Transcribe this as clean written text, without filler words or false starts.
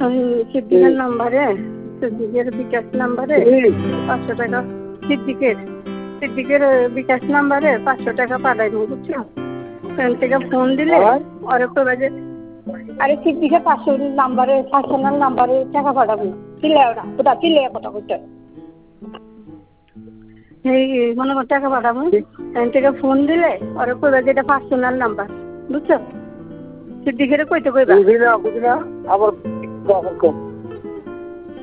সিদ্দিকের নাম্বারে, সিদ্দিকের বিকাশ নাম্বারে 500 টাকা, সিদ্দিকের বিকাশ নাম্বারে 500 টাকা পাঠাইবো, বুঝছো? ওখান থেকে ফোন দিলে ওরে কইবা যে আরে সিদ্দিকের 500 নাম্বারে, পার্সোনাল নাম্বারে টাকা পাঠাবো। চিল্লায় ওরা, কোথা চিল্লায় কথা কইতে। এই মনে কর টাকা পাঠাবো, ওখান থেকে ফোন দিলে ওরে কইবা যে এটা পার্সোনাল নাম্বার, বুঝছো? সিদ্দিকের কইতে কইবা। বুঝি না আবার